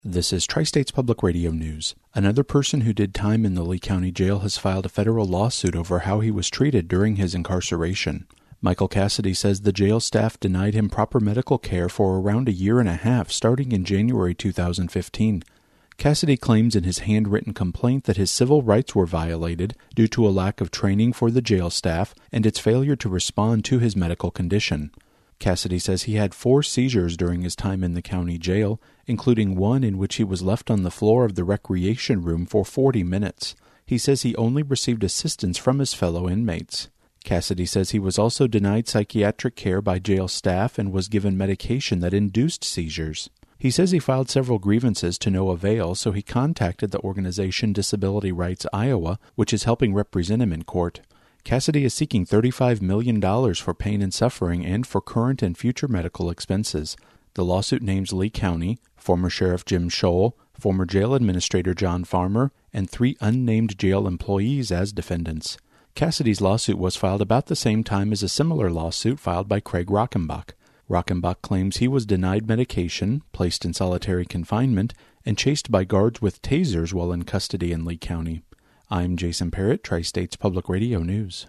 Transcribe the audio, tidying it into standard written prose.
This is Tri-States Public Radio News. Another person who did time in the Lee County Jail has filed a federal lawsuit over how he was treated during his incarceration. Michael Cassidy says the jail staff denied him proper medical care for around a year and a half, starting in January 2015. Cassidy claims in his handwritten complaint that his civil rights were violated due to a lack of training for the jail staff and its failure to respond to his medical condition. Cassidy says he had 4 seizures during his time in the county jail, including one in which he was left on the floor of the recreation room for 40 minutes. He says he only received assistance from his fellow inmates. Cassidy says he was also denied psychiatric care by jail staff and was given medication that induced seizures. He says he filed several grievances to no avail, so he contacted the organization Disability Rights Iowa, which is helping represent him in court. Cassidy is seeking $35 million for pain and suffering and for current and future medical expenses. The lawsuit names Lee County, former Sheriff Jim Scholl, former jail administrator John Farmer, and 3 unnamed jail employees as defendants. Cassidy's lawsuit was filed about the same time as a similar lawsuit filed by Craig Rockenbach. Rockenbach claims he was denied medication, placed in solitary confinement, and chased by guards with tasers while in custody in Lee County. I'm Jason Parrott, Tri-States Public Radio News.